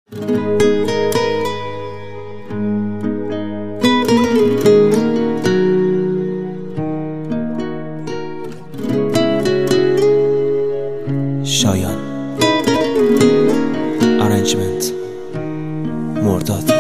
شایان ارنجمنت مرداد.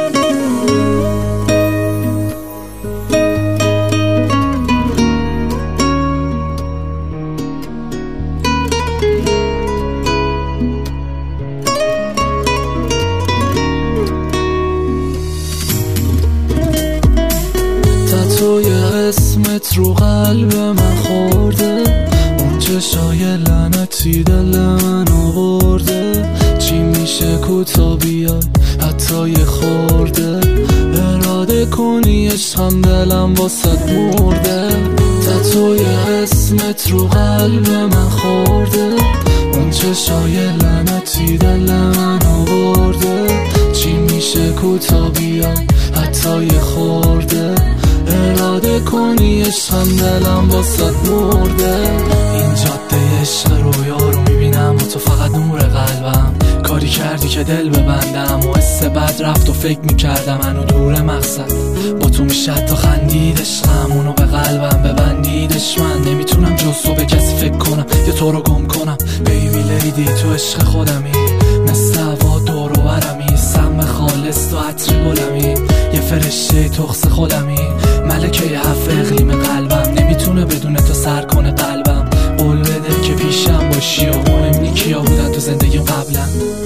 تتوی اسمت رو قلب من خورده، اون چشای لعنتی دل من آورده. چی میشه کوتا بیای حتی یه خورده، اراده کنی عشقم دلم واسد مرده. تتوی اسمت رو قلب من خورده، اون چشای لعنتی دل من آورده. چی میشه کوتا بیای حتی یه خورده، اراده کنی عشقم دلم واسد مرده. این جاده عشق رویا رو میبینم و تو فقط نور قلبم. کاری کردی که دل ببندم و حس بد رفت و فکر میکردم منو دور مقصد. با تو میشد تا خندید عشقم، اونو به قلبم ببندیدش. من نمیتونم جز تو به کسی فکر کنم یا تو رو گم کنم. بیبی لیدی تو عشق خودمی، مثل هوا دور و برمی، سم خالص تو عطر گلمی، یه فرشته تخص خودمی، ملکه هفت اقلیم قلبم. نمیتونه بدون تو سر کنه قلبم. قول بده که پیشم باشی و مهم نی کیا بودن تو زندگیم قبلا.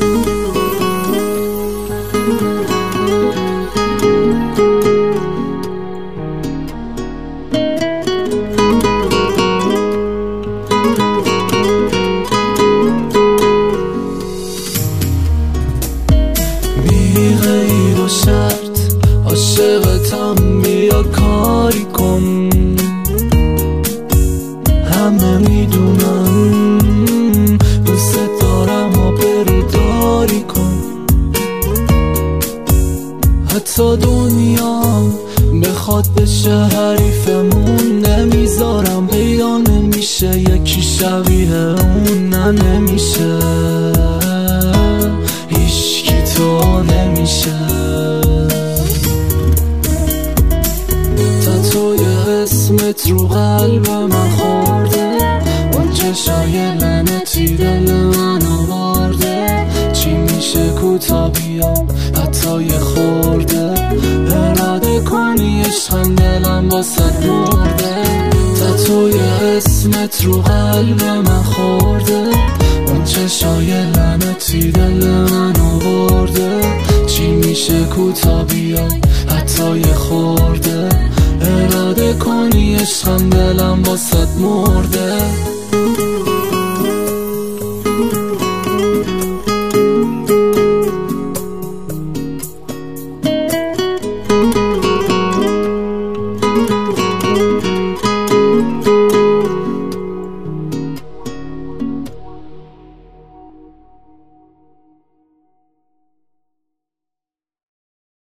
بی غیر و شرط عاشقتم، بیا کاری کن. همه میدونن دوست دارم و بروداری کن. حتی دنیا بخواد بشه حریفمون، نمیذارم پیدا نمیشه یکی شبیه اون. نه نمیشه هیچکی تو نمیشه. تتوی اسمت رو قلب من خورده، اون چشای لعنتی دل من آورده. چی میشه کوتا بیام حتی یه خورده، اراده کنی عشقم دلم واسد مرده. تتوی اسمت رو قلب من خورده، اون چشای لعنتی دل من آورده. چی میشه کوتا بیام حتی یه خورده، اراده کنی عشقم دلم واسد مرده.